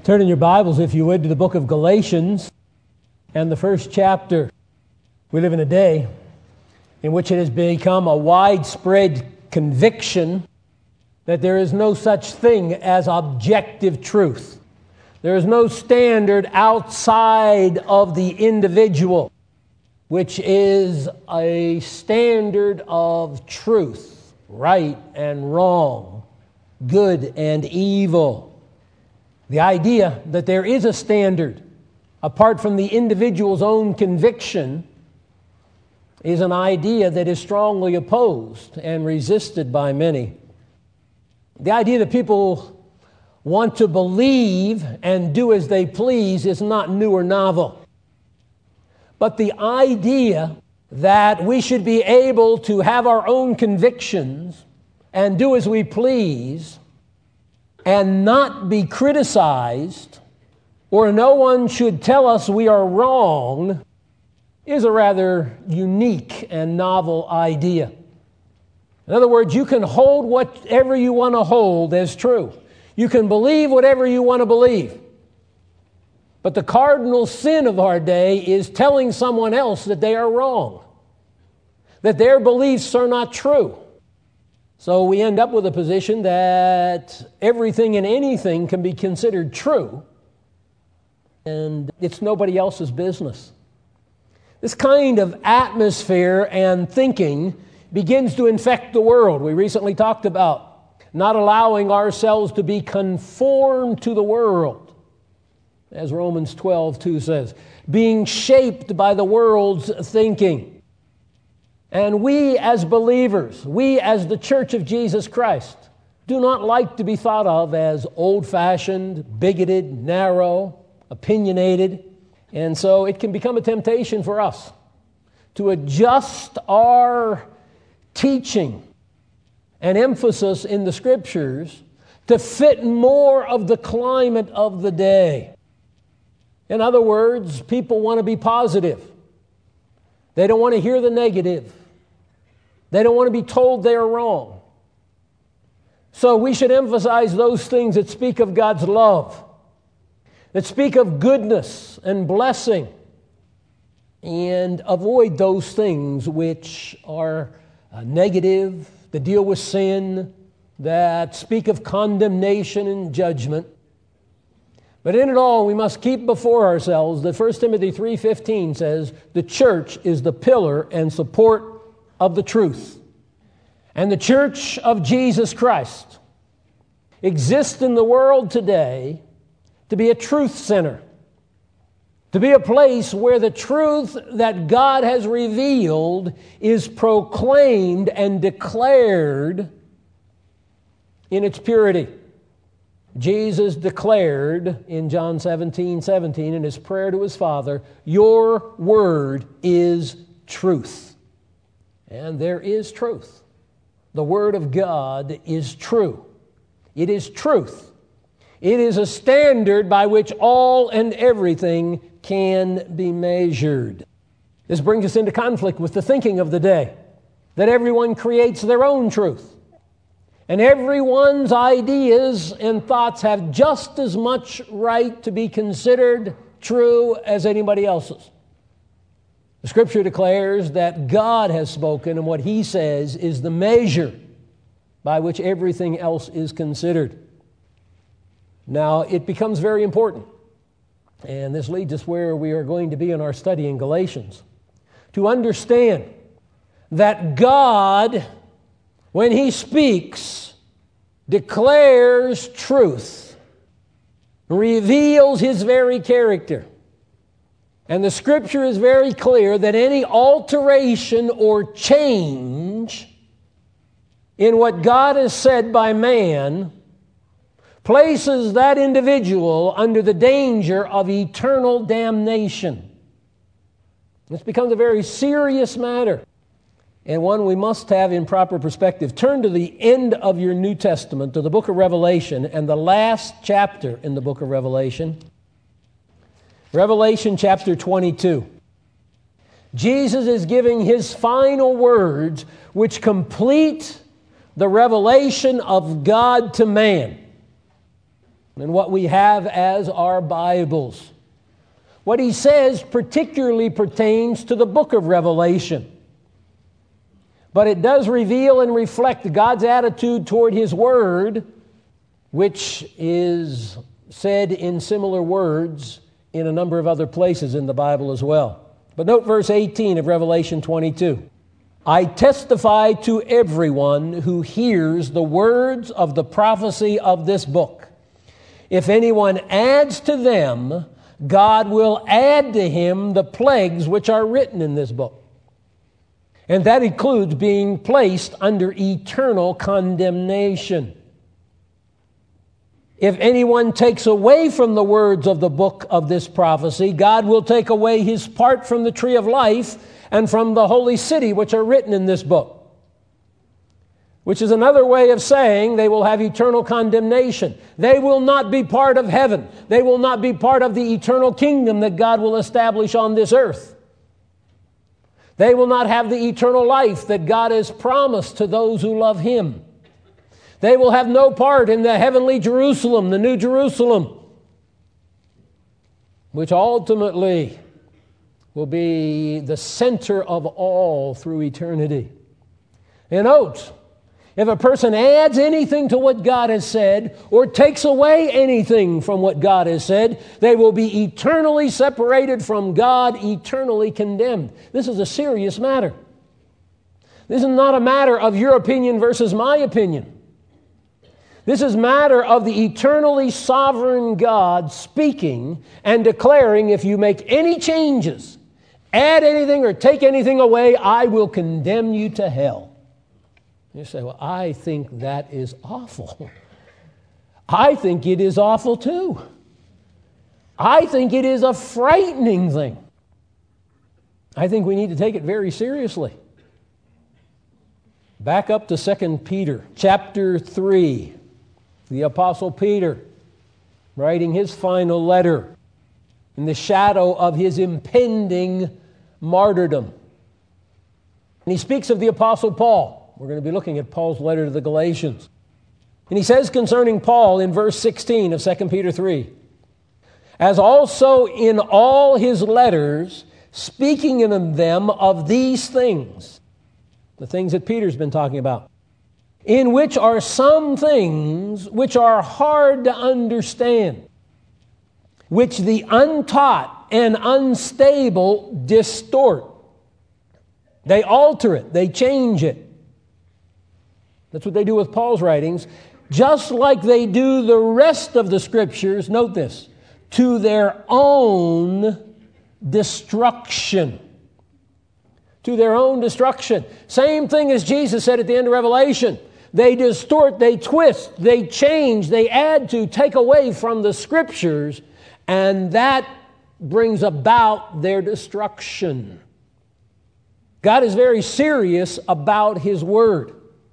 Turn in your Bibles, if you would, to the book of Galatians and the first chapter. We live in a day in which it has become a widespread conviction that there is no such thing as objective truth. There is no standard outside of the individual, which is a standard of truth, right and wrong, good and evil. The idea that there is a standard apart from the individual's own conviction is an idea that is strongly opposed and resisted by many. The idea that people want to believe and do as they please is not new or novel. But the idea that we should be able to have our own convictions and do as we please and not be criticized, or no one should tell us we are wrong, is a rather unique and novel idea. In other words, you can hold whatever you want to hold as true. You can believe whatever you want to believe. But the cardinal sin of our day is telling someone else that they are wrong, that their beliefs are not true. So we end up with a position that everything and anything can be considered true, and it's nobody else's business. This kind of atmosphere and thinking begins to infect the world. We recently talked about not allowing ourselves to be conformed to the world, as Romans 12:2 says, being shaped by the world's thinking. And we as believers, we as the Church of Jesus Christ, do not like to be thought of as old-fashioned, bigoted, narrow, opinionated. And so it can become a temptation for us to adjust our teaching and emphasis in the Scriptures to fit more of the climate of the day. In other words, people want to be positive. They don't want to hear the negative. They don't want to be told they are wrong. So we should emphasize those things that speak of God's love, that speak of goodness and blessing, and avoid those things which are negative, that deal with sin, that speak of condemnation and judgment. But in it all, we must keep before ourselves that 1 Timothy 3:15 says, the church is the pillar and support of the truth. And the Church of Jesus Christ exists in the world today to be a truth center, to be a place where the truth that God has revealed is proclaimed and declared in its purity. Jesus declared in John 17:17 in his prayer to his Father, your word is truth. And there is truth. The Word of God is true. It is truth. It is a standard by which all and everything can be measured. This brings us into conflict with the thinking of the day, that everyone creates their own truth. And everyone's ideas and thoughts have just as much right to be considered true as anybody else's. The Scripture declares that God has spoken, and what He says is the measure by which everything else is considered. Now, it becomes very important, and this leads us where we are going to be in our study in Galatians, to understand that God, when He speaks, declares truth, reveals His very character. And the Scripture is very clear that any alteration or change in what God has said by man places that individual under the danger of eternal damnation. This becomes a very serious matter, and one we must have in proper perspective. Turn to the end of your New Testament, to the book of Revelation, and the last chapter in the book of Revelation. Revelation chapter 22. Jesus is giving His final words which complete the revelation of God to man. and what we have as our Bibles. What he says particularly pertains to the book of Revelation. But it does reveal and reflect God's attitude toward His Word, which is said in similar words in a number of other places in the Bible as well. But note verse 18 of Revelation 22. I testify to everyone who hears the words of the prophecy of this book. If anyone adds to them, God will add to him the plagues which are written in this book. And that includes being placed under eternal condemnation. If anyone takes away from the words of the book of this prophecy, God will take away his part from the tree of life and from the holy city which are written in this book. Which is another way of saying they will have eternal condemnation. They will not be part of heaven. They will not be part of the eternal kingdom that God will establish on this earth. They will not have the eternal life that God has promised to those who love Him. They will have no part in the heavenly Jerusalem, the New Jerusalem, which ultimately will be the center of all through eternity. And note, if a person adds anything to what God has said or takes away anything from what God has said, they will be eternally separated from God, eternally condemned. This is a serious matter. This is not a matter of your opinion versus my opinion. This is a matter of the eternally sovereign God speaking and declaring, if you make any changes, add anything or take anything away, I will condemn you to hell. You say, well, I think that is awful. I think it is awful too. I think it is a frightening thing. I think we need to take it very seriously. Back up to 2 Peter chapter 3. The Apostle Peter, writing his final letter in the shadow of his impending martyrdom. And he speaks of the Apostle Paul. We're going to be looking at Paul's letter to the Galatians. And he says concerning Paul in verse 16 of 2 Peter 3, as also in all his letters, speaking in them of these things, the things that Peter's been talking about, in which are some things which are hard to understand, which the untaught and unstable distort. They alter it, they change it. That's what they do with Paul's writings, just like they do the rest of the Scriptures, note this, to their own destruction. To their own destruction. Same thing as Jesus said at the end of Revelation. They distort, they twist, they change, they add to, take away from the Scriptures, and that brings about their destruction. God is very serious about His Word.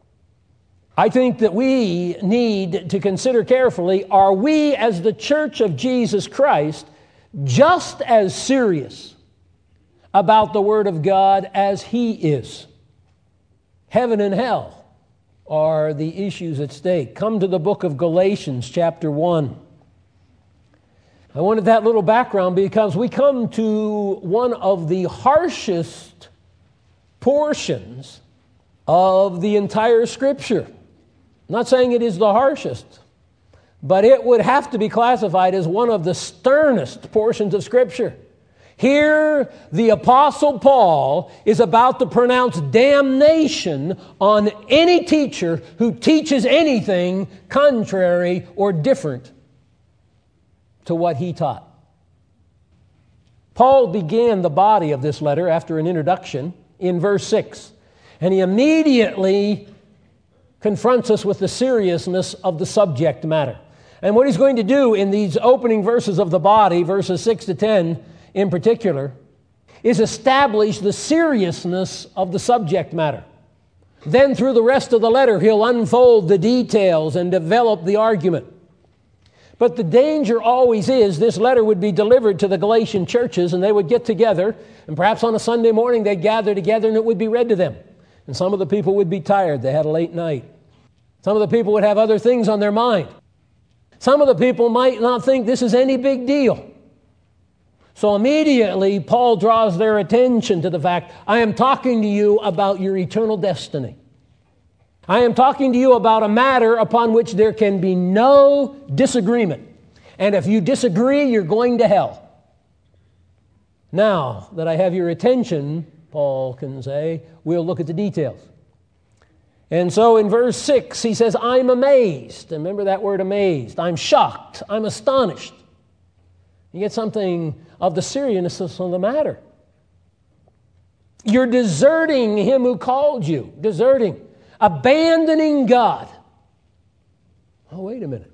I think that we need to consider carefully, are we as the Church of Jesus Christ just as serious about the Word of God as He is? Heaven and hell are the issues at stake. Come to the book of Galatians, chapter 1. I wanted that little background because we come to one of the harshest portions of the entire Scripture. I'm not saying it is the harshest, but it would have to be classified as one of the sternest portions of Scripture. Here, the Apostle Paul is about to pronounce damnation on any teacher who teaches anything contrary or different to what he taught. Paul began the body of this letter after an introduction in verse 6, and he immediately confronts us with the seriousness of the subject matter. And what he's going to do in these opening verses of the body, verses 6 to 10, in particular, is establish the seriousness of the subject matter. Then through the rest of the letter, he'll unfold the details and develop the argument. But the danger always is this letter would be delivered to the Galatian churches, and they would get together, and perhaps on a Sunday morning they'd gather together and it would be read to them. And some of the people would be tired. They had a late night. Some of the people would have other things on their mind. Some of the people might not think this is any big deal. So immediately, Paul draws their attention to the fact, I am talking to you about your eternal destiny. I am talking to you about a matter upon which there can be no disagreement. And if you disagree, you're going to hell. Now that I have your attention, Paul can say, we'll look at the details. And so in verse 6, he says, I'm amazed. And remember that word amazed. I'm shocked. I'm astonished. You get something of the seriousness of the matter. You're deserting him who called you. Deserting. Abandoning God. Oh, wait a minute.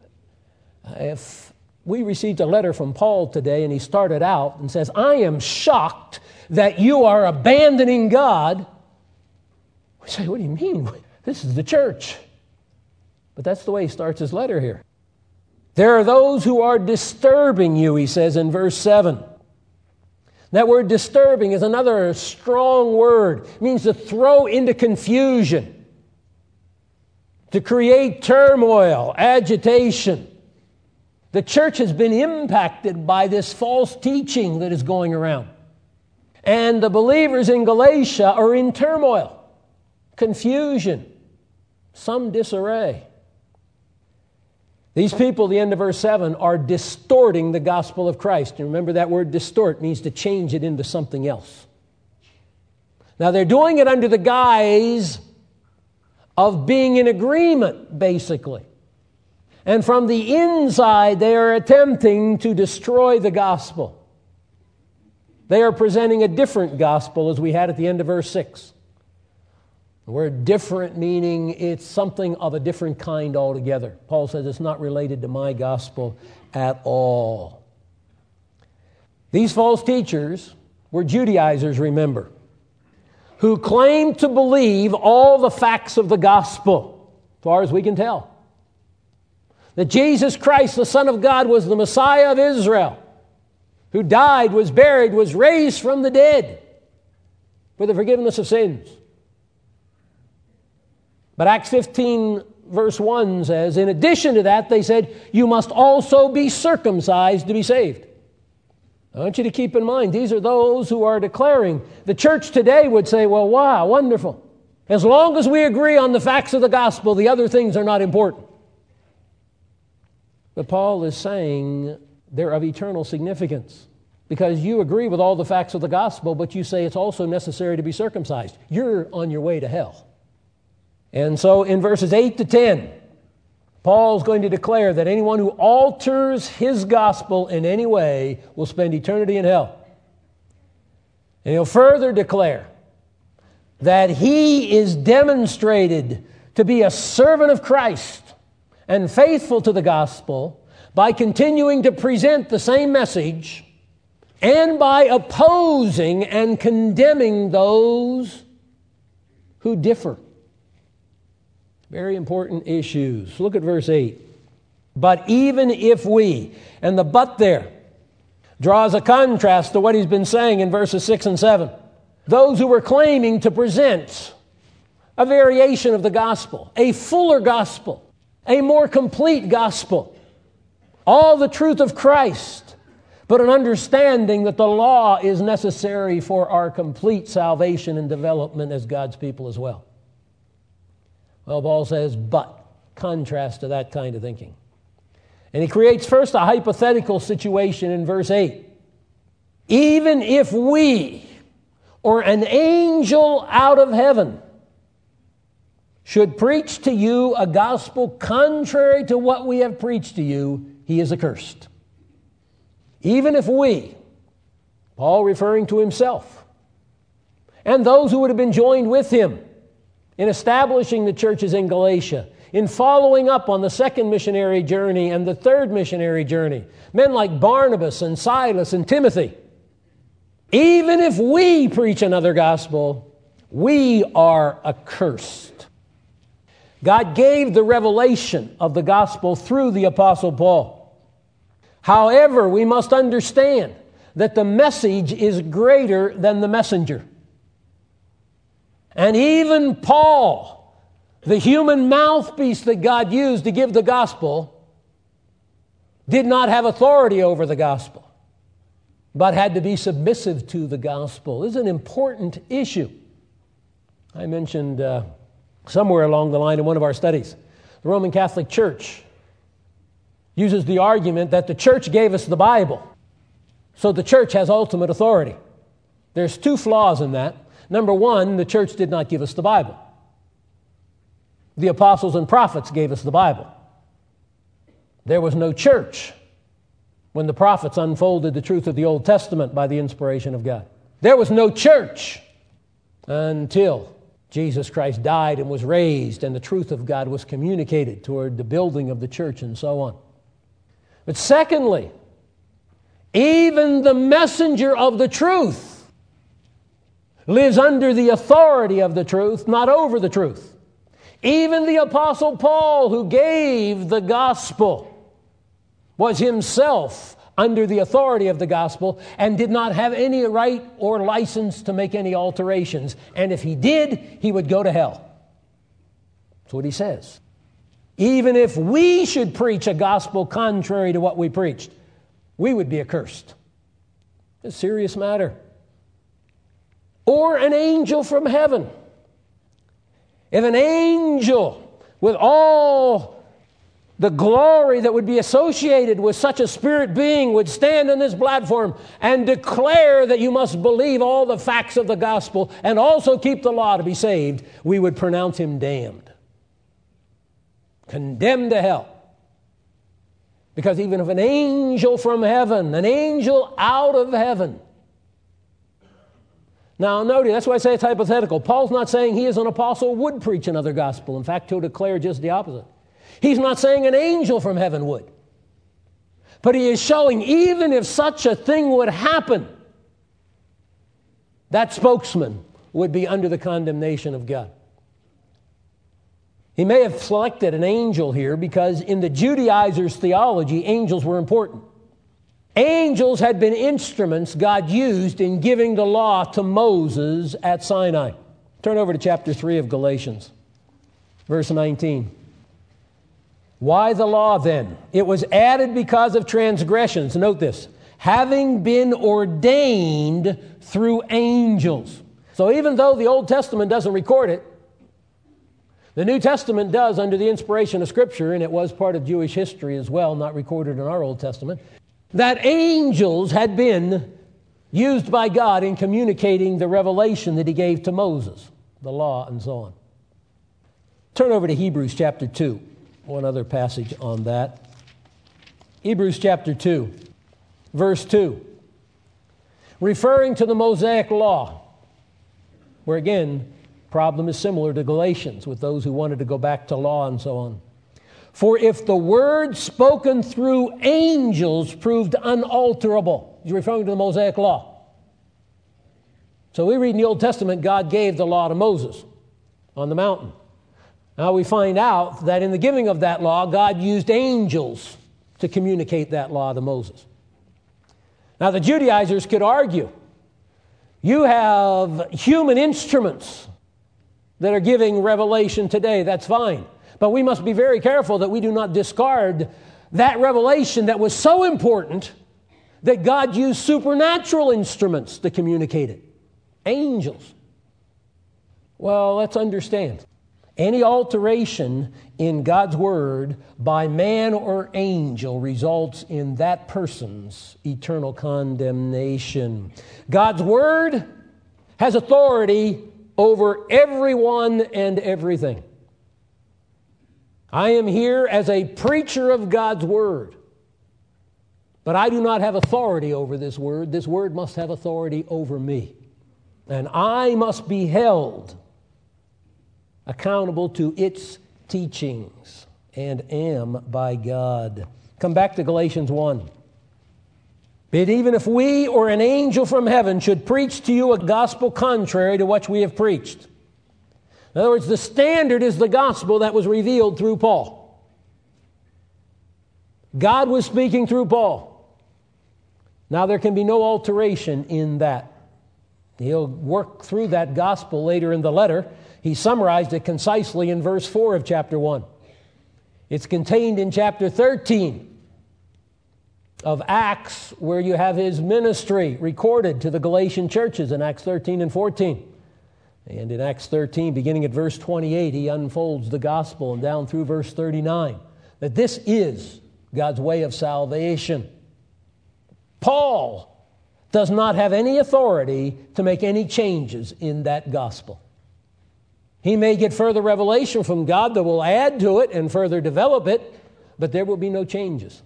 If we received a letter from Paul today and he started out and says, I am shocked that you are abandoning God. We say, what do you mean? This is the church. But that's the way he starts his letter here. There are those who are disturbing you, he says in verse 7. That word disturbing is another strong word. It means to throw into confusion, to create turmoil, agitation. The church has been impacted by this false teaching that is going around. And the believers in Galatia are in turmoil, confusion, some disarray. These people, the end of verse 7, are distorting the gospel of Christ. And remember that word distort means to change it into something else. Now they're doing it under the guise of being in agreement, basically. And from the inside, they are attempting to destroy the gospel. They are presenting a different gospel, as we had at the end of verse 6. The word different meaning it's something of a different kind altogether. Paul says it's not related to my gospel at all. These false teachers were Judaizers, remember, who claimed to believe all the facts of the gospel, as far as we can tell. That Jesus Christ, the Son of God, was the Messiah of Israel, who died, was buried, was raised from the dead for the forgiveness of sins. But Acts 15 verse 1 says, in addition to that, they said, you must also be circumcised to be saved. I want you to keep in mind, these are those who are declaring. The church today would say, well, wow, wonderful. As long as we agree on the facts of the gospel, the other things are not important. But Paul is saying they're of eternal significance because you agree with all the facts of the gospel, but you say it's also necessary to be circumcised. You're on your way to hell. And so in verses 8 to 10, Paul's going to declare that anyone who alters his gospel in any way will spend eternity in hell. And he'll further declare that he is demonstrated to be a servant of Christ and faithful to the gospel by continuing to present the same message and by opposing and condemning those who differ. Very important issues. Look at verse 8. But even if we, and the but there draws a contrast to what he's been saying in verses 6 and 7. Those who were claiming to present a variation of the gospel, a fuller gospel, a more complete gospel, all the truth of Christ, but an understanding that the law is necessary for our complete salvation and development as God's people as well. Well, Paul says, but, contrast to that kind of thinking. And he creates first a hypothetical situation in verse 8. Even if we, or an angel out of heaven, should preach to you a gospel contrary to what we have preached to you, he is accursed. Even if we, Paul referring to himself, and those who would have been joined with him in establishing the churches in Galatia, in following up on the second missionary journey and the third missionary journey, men like Barnabas and Silas and Timothy, even if we preach another gospel, we are accursed. God gave the revelation of the gospel through the Apostle Paul. However, we must understand that the message is greater than the messenger. And even Paul, the human mouthpiece that God used to give the gospel, did not have authority over the gospel, but had to be submissive to the gospel. This is an important issue. I mentioned somewhere along the line in one of our studies, the Roman Catholic Church uses the argument that the church gave us the Bible, so the church has ultimate authority. There's two flaws in that. Number one, the church did not give us the Bible. The apostles and prophets gave us the Bible. There was no church when the prophets unfolded the truth of the Old Testament by the inspiration of God. There was no church until Jesus Christ died and was raised, and the truth of God was communicated toward the building of the church and so on. But secondly, even the messenger of the truth lives under the authority of the truth, not over the truth. Even the Apostle Paul, who gave the gospel, was himself under the authority of the gospel and did not have any right or license to make any alterations. And if he did, he would go to hell. That's what he says. Even if we should preach a gospel contrary to what we preached, we would be accursed. It's a serious matter. Or an angel from heaven. If an angel with all the glory that would be associated with such a spirit being would stand on this platform and declare that you must believe all the facts of the gospel and also keep the law to be saved, we would pronounce him damned. Condemned to hell. Because even if an angel from heaven, an angel out of heaven. Now notice, that's why I say it's hypothetical. Paul's not saying he as an apostle would preach another gospel. In fact, he'll declare just the opposite. He's not saying an angel from heaven would. But he is showing even if such a thing would happen, that spokesman would be under the condemnation of God. He may have selected an angel here because in the Judaizers' theology, angels were important. Angels had been instruments God used in giving the law to Moses at Sinai. Turn over to chapter 3 of Galatians, verse 19. Why the law then? It was added because of transgressions. Note this. Having been ordained through angels. So even though the Old Testament doesn't record it, the New Testament does under the inspiration of Scripture, and it was part of Jewish history as well, not recorded in our Old Testament, that angels had been used by God in communicating the revelation that He gave to Moses, the law and so on. Turn over to Hebrews chapter 2, one other passage on that. Hebrews chapter 2, verse 2. Referring to the Mosaic law, where again, problem is similar to Galatians with those who wanted to go back to law and so on. For if the word spoken through angels proved unalterable, he's referring to the Mosaic law. So we read in the Old Testament, God gave the law to Moses on the mountain. Now we find out that in the giving of that law, God used angels to communicate that law to Moses. Now the Judaizers could argue, you have human instruments that are giving revelation today, that's fine. But we must be very careful that we do not discard that revelation that was so important that God used supernatural instruments to communicate it. Angels. Well, let's understand. Any alteration in God's Word by man or angel results in that person's eternal condemnation. God's Word has authority over everyone and everything. I am here as a preacher of God's Word, but I do not have authority over this Word. This Word must have authority over me, and I must be held accountable to its teachings and am by God. Come back to Galatians 1. But even if we or an angel from heaven should preach to you a gospel contrary to what we have preached. In other words, the standard is the gospel that was revealed through Paul. God was speaking through Paul. Now there can be no alteration in that. He'll work through that gospel later in the letter. He summarized it concisely in verse 4 of chapter 1. It's contained in chapter 13. of Acts, where you have his ministry recorded to the Galatian churches in Acts 13 and 14. And in Acts 13, beginning at verse 28, he unfolds the gospel, and down through verse 39, that this is God's way of salvation. Paul does not have any authority to make any changes in that gospel. He may get further revelation from God that will add to it and further develop it, but there will be no changes.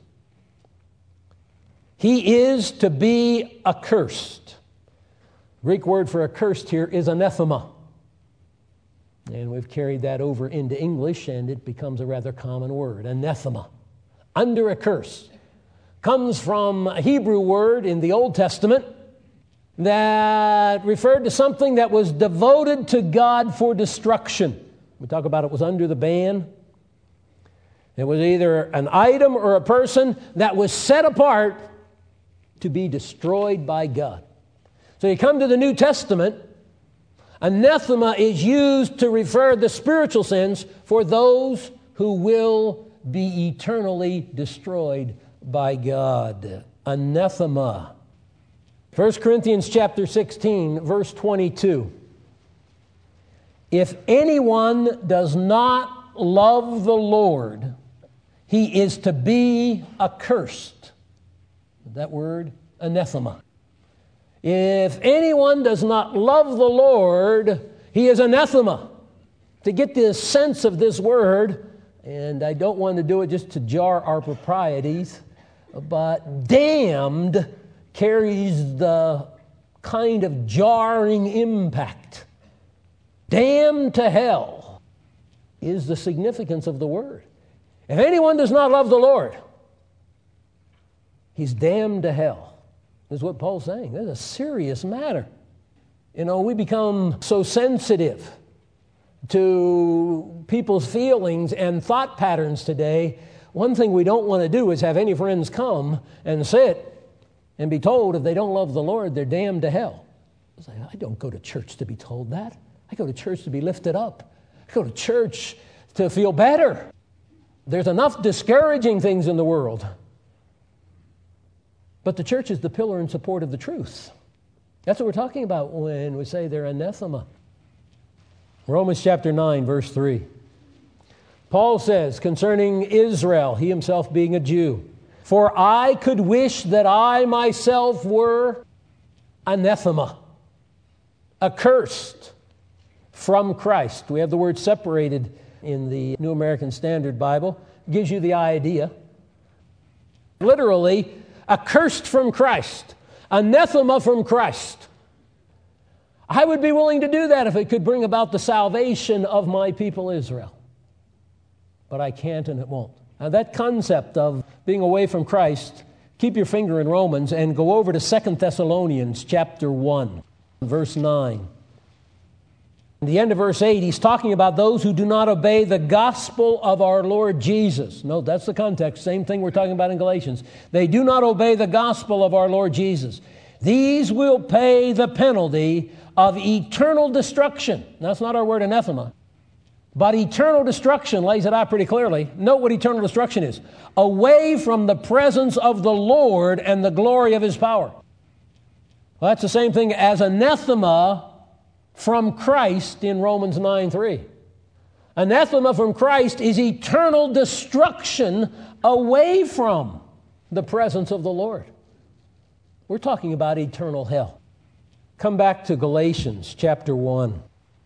He is to be accursed. Greek word for accursed here is anathema. And we've carried that over into English, and it becomes a rather common word, anathema. Under a curse. Comes from a Hebrew word in the Old Testament that referred to something that was devoted to God for destruction. We talk about it was under the ban. It was either an item or a person that was set apart to be destroyed by God. So you come to the New Testament, anathema is used to refer the spiritual sense for those who will be eternally destroyed by God. Anathema. 1 Corinthians chapter 16, verse 22. If anyone does not love the Lord, he is to be accursed. That word, anathema. If anyone does not love the Lord, he is anathema. To get the sense of this word, and I don't want to do it just to jar our proprieties, but damned carries the kind of jarring impact. Damned to hell is the significance of the word. If anyone does not love the Lord, he's damned to hell, is what Paul's saying. That's a serious matter. You know, we become so sensitive to people's feelings and thought patterns today. One thing we don't want to do is have any friends come and sit and be told if they don't love the Lord, they're damned to hell. I don't go to church to be told that. I go to church to be lifted up. I go to church to feel better. There's enough discouraging things in the world. But the church is the pillar and support of the truth. That's what we're talking about when we say they're anathema. Romans chapter 9, verse 3. Paul says concerning Israel, he himself being a Jew, for I could wish that I myself were anathema, accursed from Christ. We have the word separated in the New American Standard Bible. It gives you the idea. Literally, accursed from Christ, anathema from Christ. I would be willing to do that if it could bring about the salvation of my people Israel. But I can't and it won't. Now that concept of being away from Christ, keep your finger in Romans and go over to 2 Thessalonians chapter 1, verse 9. At the end of verse 8, he's talking about those who do not obey the gospel of our Lord Jesus. No, that's the context. Same thing we're talking about in Galatians. They do not obey the gospel of our Lord Jesus. These will pay the penalty of eternal destruction. That's not our word anathema. But eternal destruction lays it out pretty clearly. Note what eternal destruction is. Away from the presence of the Lord and the glory of His power. Well, that's the same thing as anathema from Christ in Romans 9:3. Anathema from Christ is eternal destruction away from the presence of the Lord. We're talking about eternal hell. Come back to Galatians chapter 1.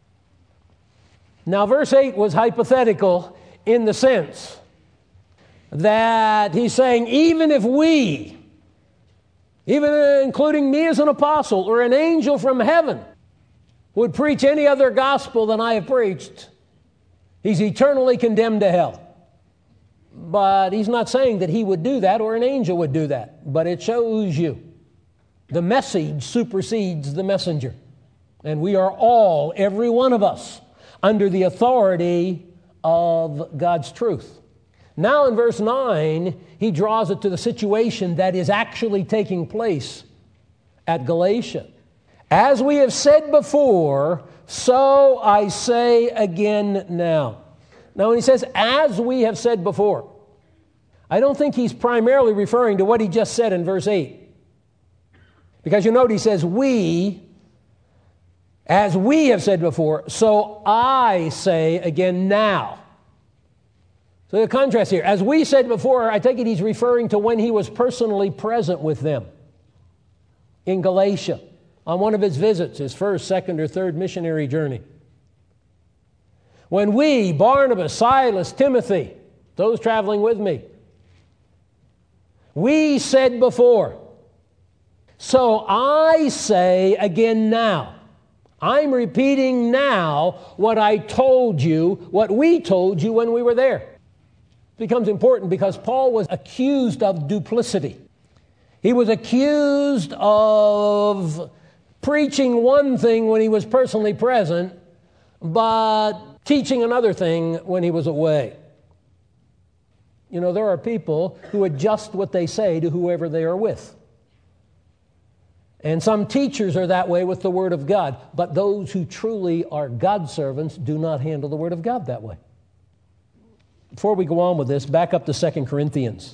Now, verse 8 was hypothetical in the sense that he's saying, even if we, even including me as an apostle or an angel from heaven, would preach any other gospel than I have preached, he's eternally condemned to hell. But he's not saying that he would do that or an angel would do that. But it shows you the message supersedes the messenger. And we are all, every one of us, under the authority of God's truth. Now in verse 9, he draws it to the situation that is actually taking place at Galatia. As we have said before, so I say again now. Now when he says, as we have said before, I don't think he's primarily referring to what he just said in verse 8. Because you note he says, we, as we have said before, so I say again now. So the contrast here. As we said before, I take it he's referring to when he was personally present with them in Galatia on one of his visits, his first, second, or third missionary journey. When we, Barnabas, Silas, Timothy, those traveling with me, we said before, so I say again now. I'm repeating now what I told you, what we told you when we were there. It becomes important because Paul was accused of duplicity. He was accused of preaching one thing when he was personally present, but teaching another thing when he was away. You know, there are people who adjust what they say to whoever they are with. And some teachers are that way with the Word of God, but those who truly are God's servants do not handle the Word of God that way. Before we go on with this, back up to 2 Corinthians.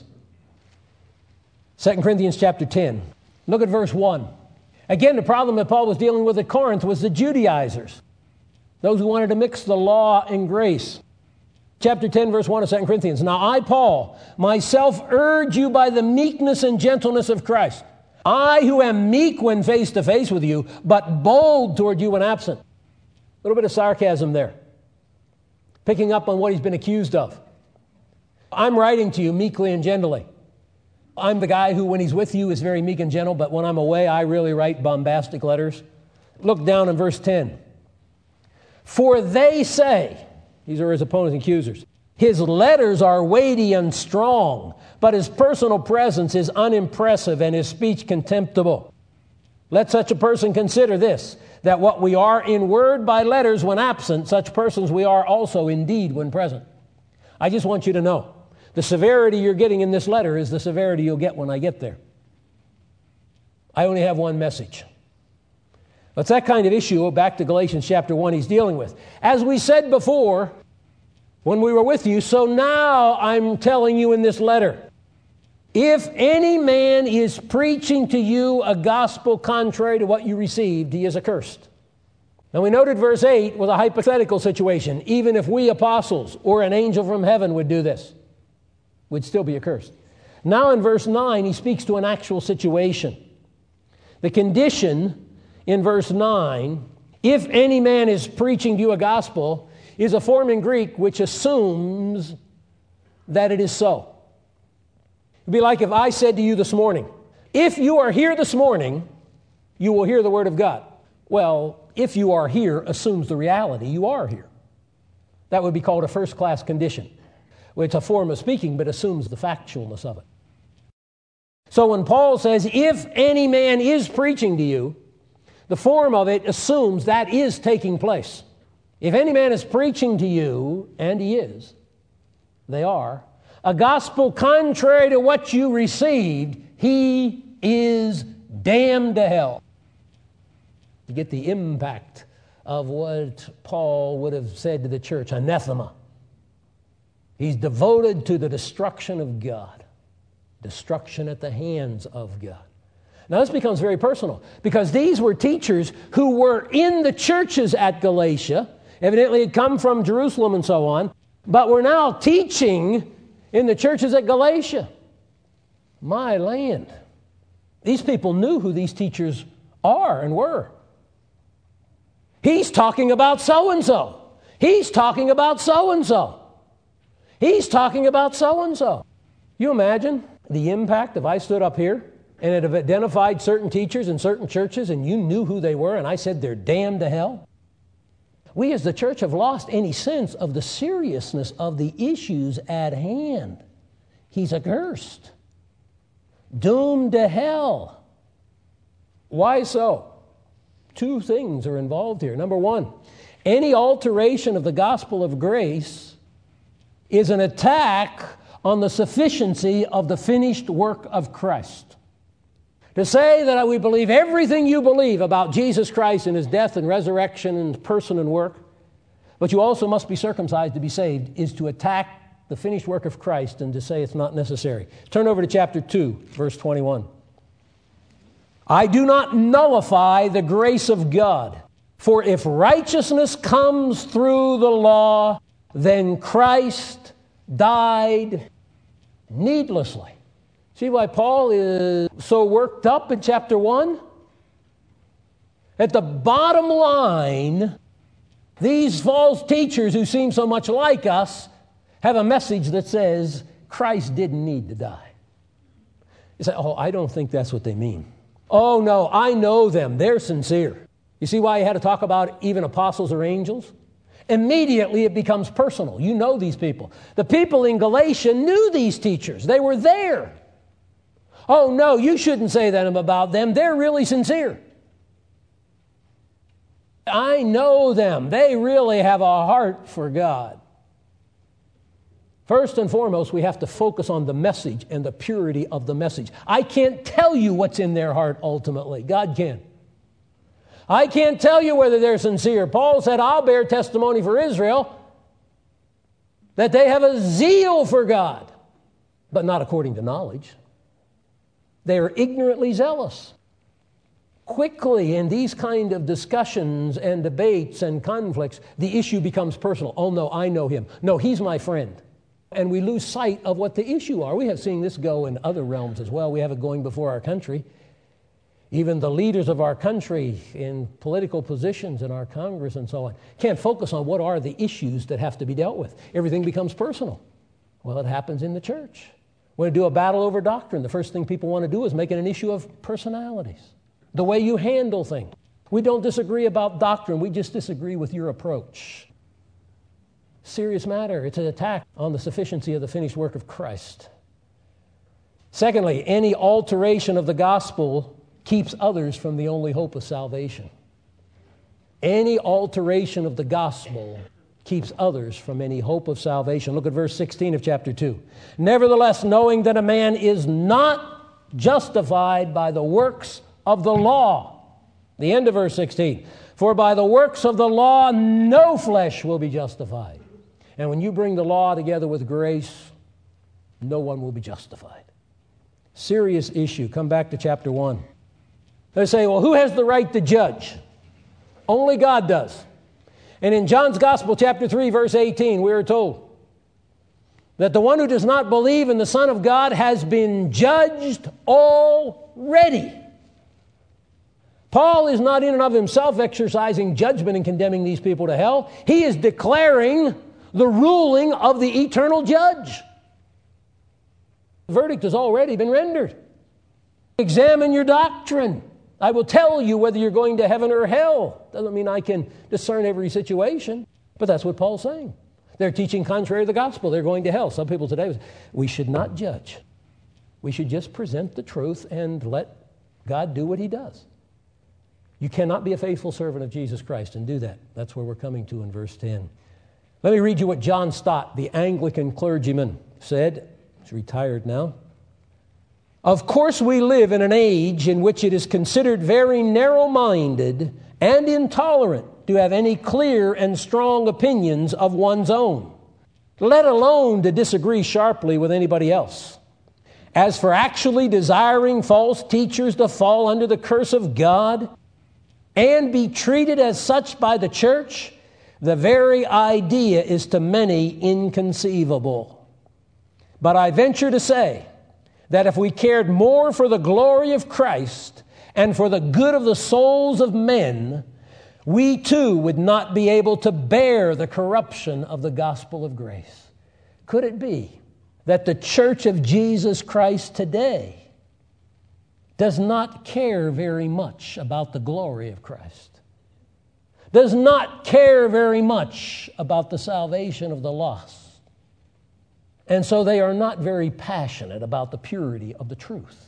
2 Corinthians chapter 10. Look at verse 1. Again, the problem that Paul was dealing with at Corinth was the Judaizers, those who wanted to mix the law and grace. Chapter 10, verse 1 of 2 Corinthians. Now I, Paul, myself urge you by the meekness and gentleness of Christ. I who am meek when face to face with you, but bold toward you when absent. A little bit of sarcasm there. Picking up on what he's been accused of. I'm writing to you meekly and gently. I'm the guy who, when he's with you, is very meek and gentle, but when I'm away, I really write bombastic letters. Look down in verse 10. For they say, these are his opponents and accusers, his letters are weighty and strong, but his personal presence is unimpressive and his speech contemptible. Let such a person consider this, that what we are in word by letters when absent, such persons we are also indeed when present. I just want you to know, the severity you're getting in this letter is the severity you'll get when I get there. I only have one message. It's that kind of issue, back to Galatians chapter 1, he's dealing with. As we said before, when we were with you, so now I'm telling you in this letter, if any man is preaching to you a gospel contrary to what you received, he is accursed. Now we noted verse 8 was a hypothetical situation. Even if we apostles or an angel from heaven would do this, we'd still be accursed. Now in verse 9, he speaks to an actual situation. The condition in verse 9, if any man is preaching to you a gospel, is a form in Greek which assumes that it is so. It'd be like if I said to you this morning, if you are here this morning, you will hear the Word of God. Well, if you are here assumes the reality you are here. That would be called a first-class condition. It's a form of speaking, but assumes the factualness of it. So when Paul says, if any man is preaching to you, the form of it assumes that is taking place. If any man is preaching to you, and he is, they are, a gospel contrary to what you received, he is damned to hell. You get the impact of what Paul would have said to the church, anathema. He's devoted to the destruction of God, destruction at the hands of God. Now this becomes very personal because these were teachers who were in the churches at Galatia, evidently had come from Jerusalem and so on, but were now teaching in the churches at Galatia. My land. These people knew who these teachers are and were. He's talking about so-and-so. He's talking about so-and-so. He's talking about so-and-so. You imagine the impact if I stood up here and it have identified certain teachers in certain churches and you knew who they were and I said they're damned to hell? We as the church have lost any sense of the seriousness of the issues at hand. He's accursed. Doomed to hell. Why so? Two things are involved here. Number one, any alteration of the gospel of grace is an attack on the sufficiency of the finished work of Christ. To say that we believe everything you believe about Jesus Christ and His death and resurrection and person and work, but you also must be circumcised to be saved, is to attack the finished work of Christ and to say it's not necessary. Turn over to chapter 2, verse 21. I do not nullify the grace of God, for if righteousness comes through the law, then Christ died needlessly. See why Paul is so worked up in chapter 1? At the bottom line, these false teachers who seem so much like us have a message that says Christ didn't need to die. You say, I don't think that's what they mean. Oh, no, I know them. They're sincere. You see why he had to talk about even apostles or angels? Immediately it becomes personal. You know these people. The people in Galatia knew these teachers. They were there. Oh, no, you shouldn't say that about them. They're really sincere. I know them. They really have a heart for God. First and foremost, we have to focus on the message and the purity of the message. I can't tell you what's in their heart ultimately. God can. I can't tell you whether they're sincere. Paul said, I'll bear testimony for Israel that they have a zeal for God, but not according to knowledge. They are ignorantly zealous. Quickly in these kind of discussions and debates and conflicts, the issue becomes personal. Oh, no, I know him. No, he's my friend. And we lose sight of what the issue are. We have seen this go in other realms as well. We have it going before our country. Even the leaders of our country in political positions in our Congress and so on can't focus on what are the issues that have to be dealt with. Everything becomes personal. Well, it happens in the church. When we do a battle over doctrine, the first thing people want to do is make it an issue of personalities. The way you handle things. We don't disagree about doctrine. We just disagree with your approach. Serious matter. It's an attack on the sufficiency of the finished work of Christ. Secondly, any alteration of the gospel keeps others from the only hope of salvation. Any alteration of the gospel keeps others from any hope of salvation. Look at verse 16 of chapter 2. Nevertheless, knowing that a man is not justified by the works of the law. The end of verse 16. For by the works of the law, no flesh will be justified. And when you bring the law together with grace, no one will be justified. Serious issue. Come back to chapter 1. They say, well, who has the right to judge? Only God does. And in John's Gospel, chapter 3, verse 18, we are told that the one who does not believe in the Son of God has been judged already. Paul is not in and of himself exercising judgment and condemning these people to hell. He is declaring the ruling of the eternal judge. The verdict has already been rendered. Examine your doctrine. I will tell you whether you're going to heaven or hell. Doesn't mean I can discern every situation, but that's what Paul's saying. They're teaching contrary to the gospel. They're going to hell. Some people today say, we should not judge. We should just present the truth and let God do what he does. You cannot be a faithful servant of Jesus Christ and do that. That's where we're coming to in verse 10. Let me read you what John Stott, the Anglican clergyman, said. He's retired now. Of course, we live in an age in which it is considered very narrow-minded and intolerant to have any clear and strong opinions of one's own, let alone to disagree sharply with anybody else. As for actually desiring false teachers to fall under the curse of God and be treated as such by the church, the very idea is to many inconceivable. But I venture to say that if we cared more for the glory of Christ and for the good of the souls of men, we too would not be able to bear the corruption of the gospel of grace. Could it be that the church of Jesus Christ today does not care very much about the glory of Christ, does not care very much about the salvation of the lost, and so they are not very passionate about the purity of the truth?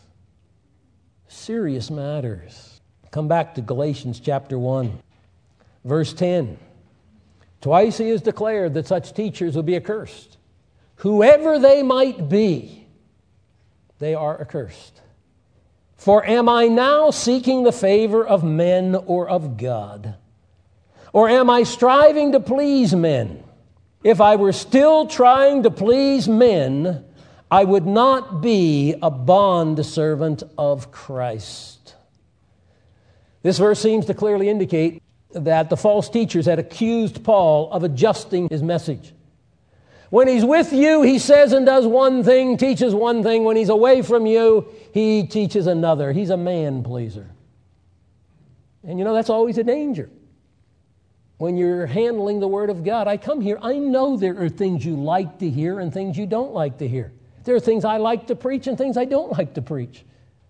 Serious matters. Come back to Galatians chapter 1, verse 10. Twice he has declared that such teachers will be accursed. Whoever they might be, they are accursed. For am I now seeking the favor of men or of God? Or am I striving to please men? if I were still trying to please men, I would not be a bondservant of Christ. This verse seems to clearly indicate that the false teachers had accused Paul of adjusting his message. When he's with you, he says and does one thing, teaches one thing. When he's away from you, he teaches another. He's a man pleaser. And that's always a danger. When you're handling the Word of God, I come here, I know there are things you like to hear and things you don't like to hear. There are things I like to preach and things I don't like to preach.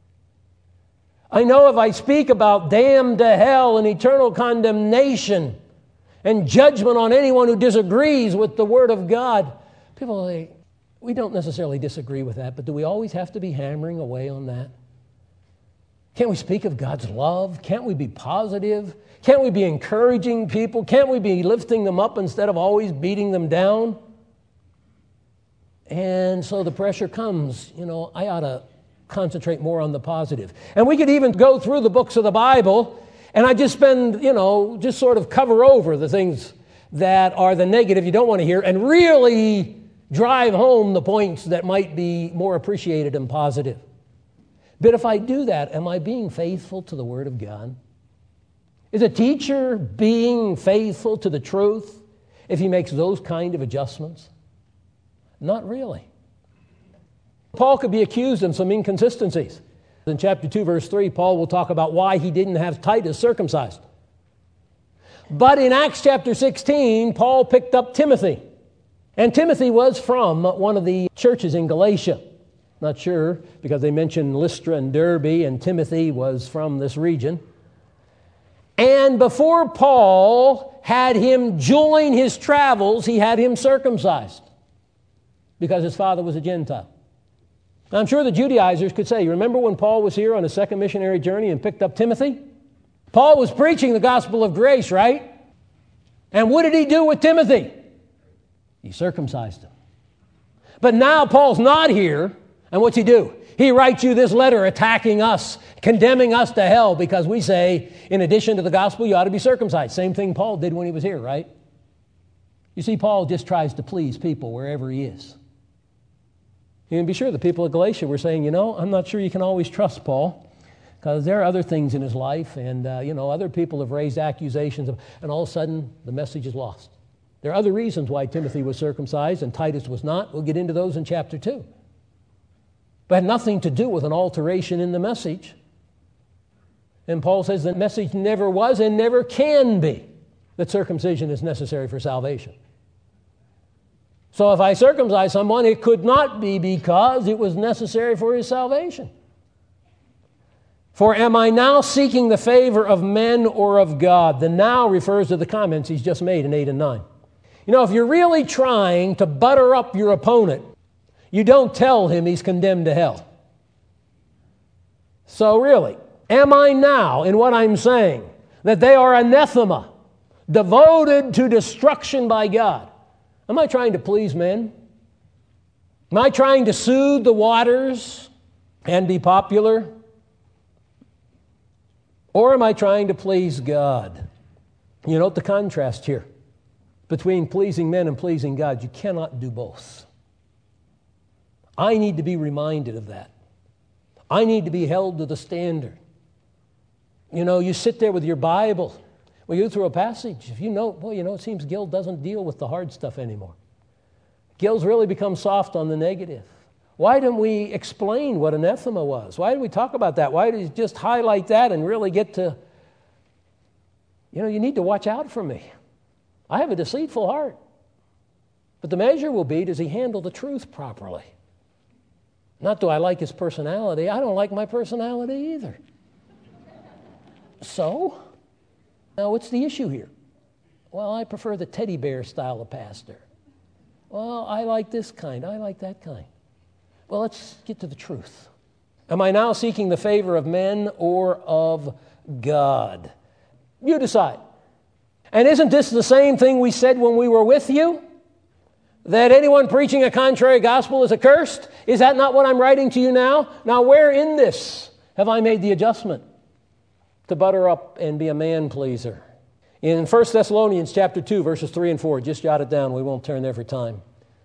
I know if I speak about damned to hell and eternal condemnation and judgment on anyone who disagrees with the Word of God, people say, we don't necessarily disagree with that, but do we always have to be hammering away on that? Can't we speak of God's love? Can't we be positive? Can't we be encouraging people? Can't we be lifting them up instead of always beating them down? And so the pressure comes, I ought to concentrate more on the positive. And we could even go through the books of the Bible, and I just spend, just sort of cover over the things that are the negative you don't want to hear, and really drive home the points that might be more appreciated and positive. But if I do that, am I being faithful to the Word of God? Is a teacher being faithful to the truth if he makes those kind of adjustments? Not really. Paul could be accused of some inconsistencies. In chapter 2, verse 3, Paul will talk about why he didn't have Titus circumcised. But in Acts chapter 16, Paul picked up Timothy. And Timothy was from one of the churches in Galatia. Not sure, because they mention Lystra and Derbe, and Timothy was from this region. And before Paul had him join his travels, he had him circumcised, because his father was a Gentile. Now, I'm sure the Judaizers could say, you remember when Paul was here on his second missionary journey and picked up Timothy? Paul was preaching the gospel of grace, right? And what did he do with Timothy? He circumcised him. But now Paul's not here, and what's he do? He writes you this letter attacking us, condemning us to hell because we say, in addition to the gospel, you ought to be circumcised. Same thing Paul did when he was here, right? You see, Paul just tries to please people wherever he is. You can be sure the people of Galatia were saying, I'm not sure you can always trust Paul because there are other things in his life and, other people have raised accusations and all of a sudden the message is lost. There are other reasons why Timothy was circumcised and Titus was not. We'll get into those in chapter 2. But it had nothing to do with an alteration in the message. And Paul says the message never was and never can be that circumcision is necessary for salvation. So if I circumcise someone, it could not be because it was necessary for his salvation. For am I now seeking the favor of men or of God? The now refers to the comments he's just made in 8 and 9. If you're really trying to butter up your opponent, you don't tell him he's condemned to hell. So really, am I now, in what I'm saying, that they are anathema, devoted to destruction by God? Am I trying to please men? Am I trying to soothe the waters and be popular? Or am I trying to please God? You note the contrast here between pleasing men and pleasing God. You cannot do both. I need to be reminded of that. I need to be held to the standard. You sit there with your Bible. Well, you go through a passage. If it seems Gil doesn't deal with the hard stuff anymore. Gil's really become soft on the negative. Why didn't we explain what anathema was? Why did we talk about that? Why did he just highlight that and really get to, you need to watch out for me. I have a deceitful heart. But the measure will be, does he handle the truth properly? Not do I like his personality. I don't like my personality either. So, now what's the issue here? Well, I prefer the teddy bear style of pastor. Well, I like this kind. I like that kind. Well, let's get to the truth. Am I now seeking the favor of men or of God? You decide. And isn't this the same thing we said when we were with you? That anyone preaching a contrary gospel is accursed? Is that not what I'm writing to you now? Now, where in this have I made the adjustment to butter up and be a man pleaser? In 1 Thessalonians chapter 2, verses 3 and 4, just jot it down. We won't turn there for time.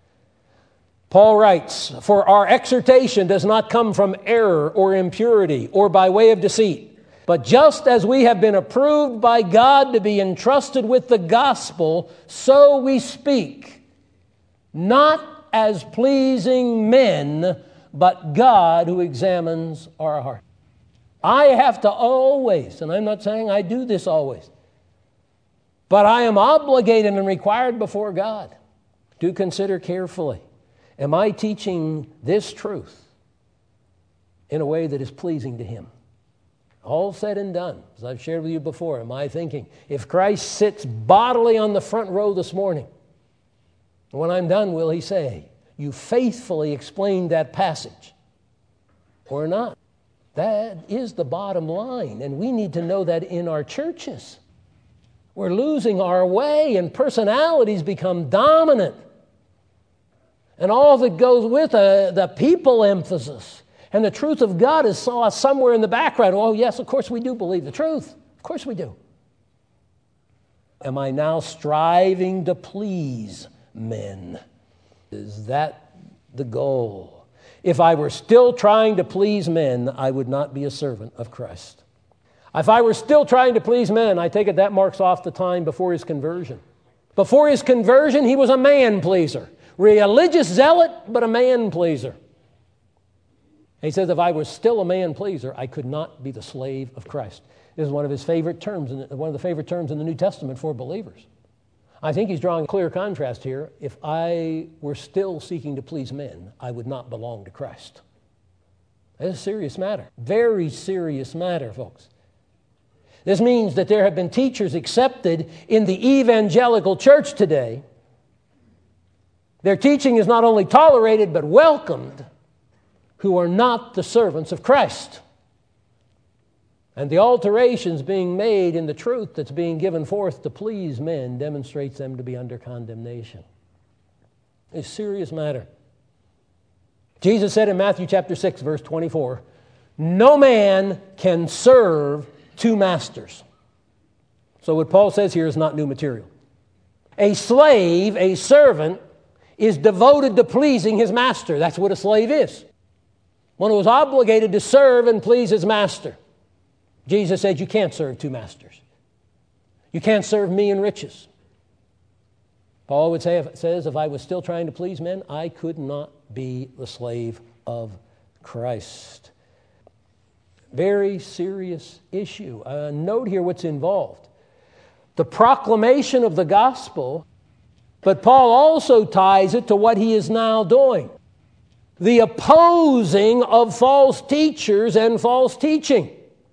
Paul writes, "For our exhortation does not come from error or impurity or by way of deceit, but just as we have been approved by God to be entrusted with the gospel, so we speak, not as pleasing men, but God who examines our heart." I have to always, and I'm not saying I do this always, but I am obligated and required before God to consider carefully, am I teaching this truth in a way that is pleasing to Him? All said and done, as I've shared with you before, am I thinking, if Christ sits bodily on the front row this morning, when I'm done, will He say, "You faithfully explained that passage," or not? That is the bottom line, and we need to know that in our churches. We're losing our way, and personalities become dominant. And all that goes with the people emphasis. And the truth of God is somewhere in the background. Oh, yes, of course we do believe the truth. Of course we do. Am I now striving to please men? Is that the goal? If I were still trying to please men, I would not be a servant of Christ. If I were still trying to please men, I take it that marks off the time before his conversion. Before his conversion, he was a man pleaser. Religious zealot, but a man pleaser. He says, if I was still a man pleaser, I could not be the slave of Christ. This is one of his favorite terms, one of the favorite terms in the New Testament for believers. I think he's drawing a clear contrast here. If I were still seeking to please men, I would not belong to Christ. That's a serious matter. Very serious matter, folks. This means that there have been teachers accepted in the evangelical church today. Their teaching is not only tolerated but welcomed, who are not the servants of Christ. And the alterations being made in the truth that's being given forth to please men demonstrates them to be under condemnation. It's a serious matter. Jesus said in Matthew chapter 6, verse 24, "No man can serve two masters." So what Paul says here is not new material. A slave, a servant, is devoted to pleasing his master. That's what a slave is. One who is obligated to serve and please his master. Jesus said you can't serve two masters. You can't serve me and riches. Paul would say, says, if I was still trying to please men, I could not be the slave of Christ. Very serious issue. Note here what's involved. The proclamation of the gospel, but Paul also ties it to what he is now doing. The opposing of false teachers and false teaching.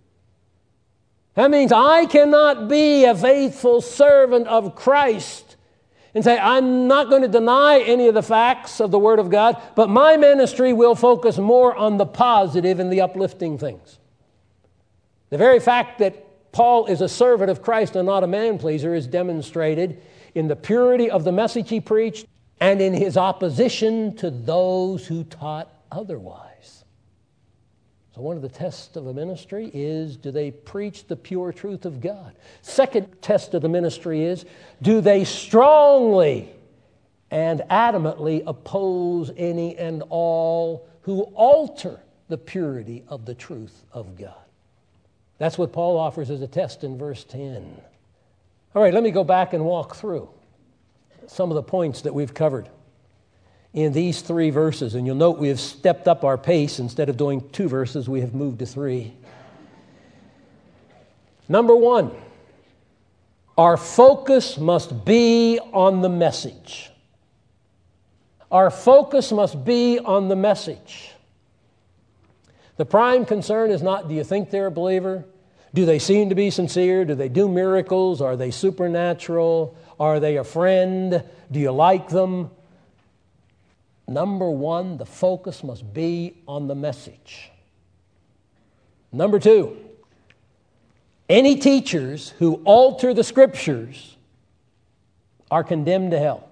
That means I cannot be a faithful servant of Christ and say, I'm not going to deny any of the facts of the Word of God, but my ministry will focus more on the positive and the uplifting things. The very fact that Paul is a servant of Christ and not a man-pleaser is demonstrated in the purity of the message he preached and in his opposition to those who taught otherwise. So one of the tests of a ministry is, do they preach the pure truth of God? Second test of the ministry is, do they strongly and adamantly oppose any and all who alter the purity of the truth of God? That's what Paul offers as a test in verse 10. All right, let me go back and walk through some of the points that we've covered in these 3 verses. And you'll note we have stepped up our pace. Instead of doing 2 verses, we have moved to 3. Number 1, our focus must be on the message. Our focus must be on the message. The prime concern is not, do you think they're a believer? Do they seem to be sincere? Do they do miracles? Are they supernatural? Are they a friend? Do you like them? Number 1, the focus must be on the message. Number 2, any teachers who alter the Scriptures are condemned to hell.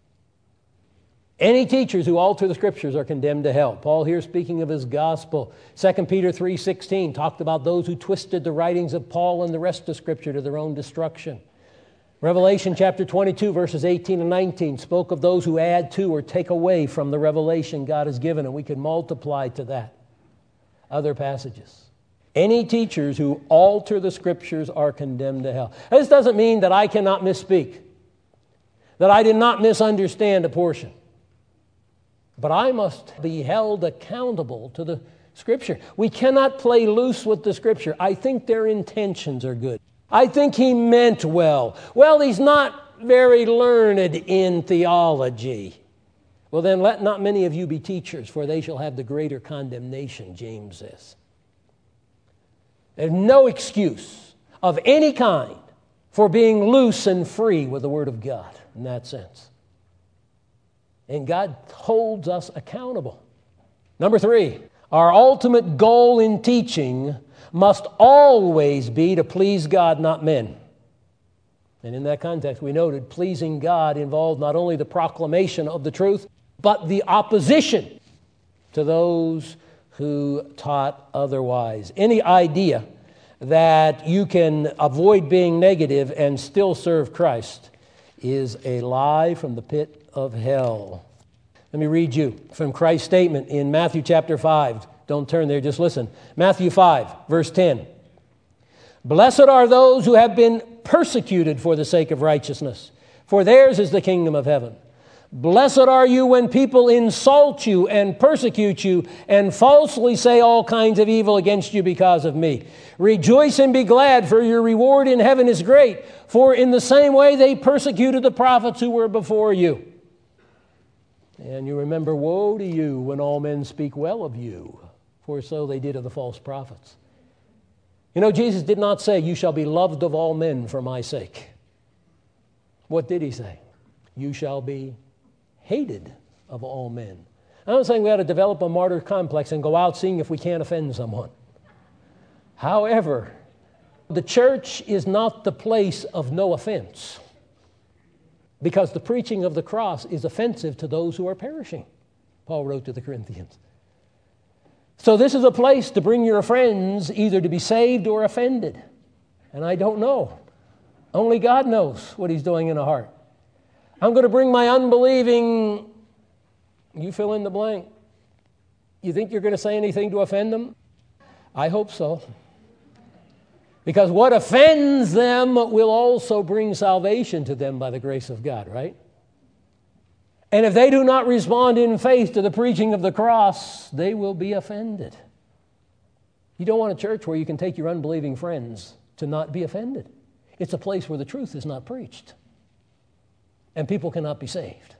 Any teachers who alter the Scriptures are condemned to hell. Paul here, speaking of his gospel, 2 Peter 3:16, talked about those who twisted the writings of Paul and the rest of Scripture to their own destruction. Revelation chapter 22, verses 18 and 19 spoke of those who add to or take away from the revelation God has given, and we can multiply to that other passages. Any teachers who alter the Scriptures are condemned to hell. This doesn't mean that I cannot misspeak, that I did not misunderstand a portion. But I must be held accountable to the Scripture. We cannot play loose with the Scripture. I think their intentions are good. I think he meant well. Well, he's not very learned in theology. Well, then let not many of you be teachers, for they shall have the greater condemnation, James says. There's no excuse of any kind for being loose and free with the Word of God in that sense. And God holds us accountable. Number 3, our ultimate goal in teaching must always be to please God, not men. And in that context, we noted pleasing God involved not only the proclamation of the truth, but the opposition to those who taught otherwise. Any idea that you can avoid being negative and still serve Christ is a lie from the pit of hell. Let me read you from Christ's statement in Matthew chapter 5. Don't turn there, just listen. Matthew 5, verse 10. Blessed are those who have been persecuted for the sake of righteousness, for theirs is the kingdom of heaven. Blessed are you when people insult you and persecute you and falsely say all kinds of evil against you because of me. Rejoice and be glad, for your reward in heaven is great. For in the same way they persecuted the prophets who were before you. And you remember, woe to you when all men speak well of you, for so they did of the false prophets. You know, Jesus did not say, you shall be loved of all men for my sake. What did he say? You shall be hated of all men. I'm not saying we ought to develop a martyr complex and go out seeing if we can't offend someone. However, the church is not the place of no offense, because the preaching of the cross is offensive to those who are perishing, Paul wrote to the Corinthians. So this is a place to bring your friends either to be saved or offended. And I don't know. Only God knows what he's doing in a heart. I'm going to bring my unbelieving, you fill in the blank. You think you're going to say anything to offend them? I hope so. Because what offends them will also bring salvation to them by the grace of God, right? And if they do not respond in faith to the preaching of the cross, they will be offended. You don't want a church where you can take your unbelieving friends to not be offended. It's a place where the truth is not preached, and people cannot be saved.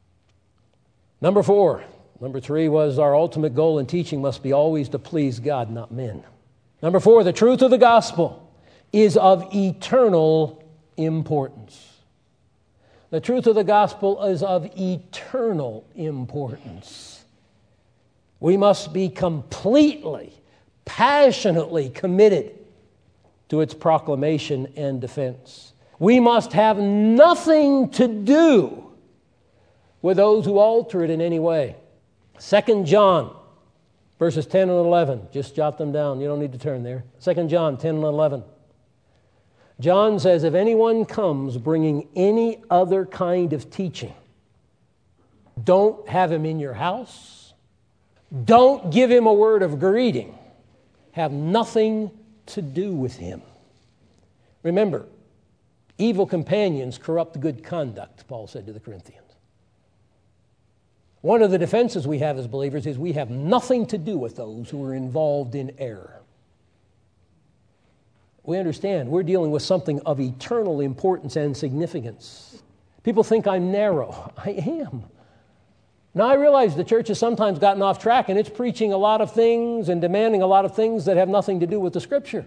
Number 3 was our ultimate goal in teaching must be always to please God, not men. Number 4, the truth of the gospel is of eternal importance. The truth of the gospel is of eternal importance. We must be completely, passionately committed to its proclamation and defense. We must have nothing to do with those who alter it in any way. 2 John, verses 10 and 11. Just jot them down. You don't need to turn there. 2 John 10 and 11. John says, if anyone comes bringing any other kind of teaching, don't have him in your house. Don't give him a word of greeting. Have nothing to do with him. Remember, evil companions corrupt good conduct, Paul said to the Corinthians. One of the defenses we have as believers is we have nothing to do with those who are involved in error. We understand we're dealing with something of eternal importance and significance. People think I'm narrow. I am. Now, I realize the church has sometimes gotten off track, and it's preaching a lot of things and demanding a lot of things that have nothing to do with the Scripture.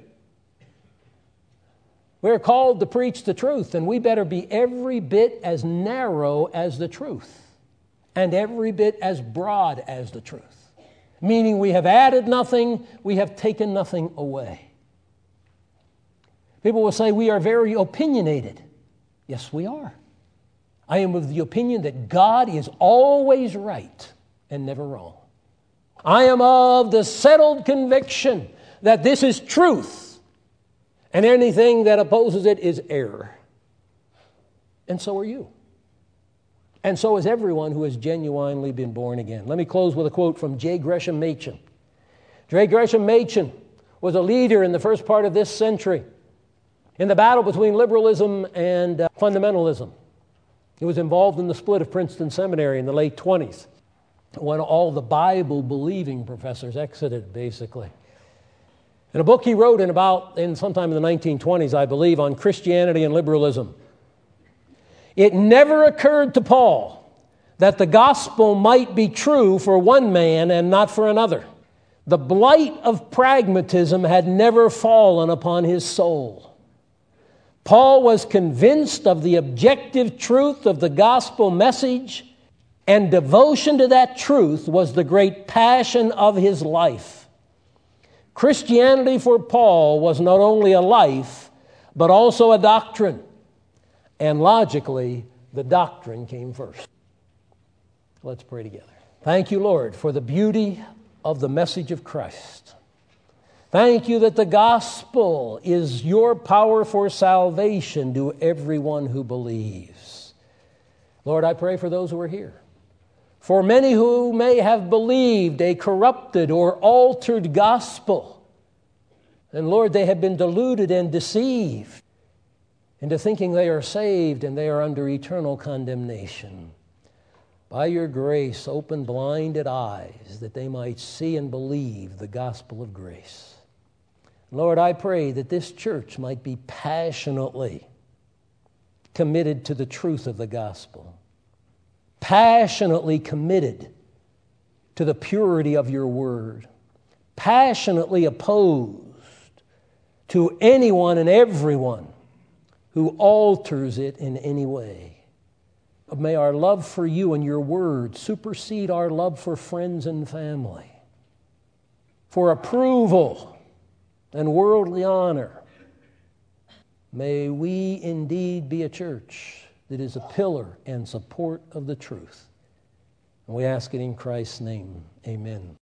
We're called to preach the truth, and we better be every bit as narrow as the truth and every bit as broad as the truth, meaning we have added nothing, we have taken nothing away. People will say we are very opinionated. Yes, we are. I am of the opinion that God is always right and never wrong. I am of the settled conviction that this is truth, and anything that opposes it is error. And so are you. And so is everyone who has genuinely been born again. Let me close with a quote from J. Gresham Machen. J. Gresham Machen was a leader in the first part of this century in the battle between liberalism and fundamentalism. He was involved in the split of Princeton Seminary in the late 20s, when all the Bible-believing professors exited, basically. In a book he wrote sometime in the 1920s, I believe, on Christianity and liberalism, it never occurred to Paul that the gospel might be true for one man and not for another. The blight of pragmatism had never fallen upon his soul. Paul was convinced of the objective truth of the gospel message, and devotion to that truth was the great passion of his life. Christianity for Paul was not only a life, but also a doctrine. And logically, the doctrine came first. Let's pray together. Thank you, Lord, for the beauty of the message of Christ. Thank you that the gospel is your power for salvation to everyone who believes. Lord, I pray for those who are here. For many who may have believed a corrupted or altered gospel. And Lord, they have been deluded and deceived into thinking they are saved and they are under eternal condemnation. By your grace, open blinded eyes that they might see and believe the gospel of grace. Lord, I pray that this church might be passionately committed to the truth of the gospel, passionately committed to the purity of your word, passionately opposed to anyone and everyone who alters it in any way. May our love for you and your word supersede our love for friends and family, for approval and worldly honor. May we indeed be a church that is a pillar and support of the truth. And we ask it in Christ's name. Amen.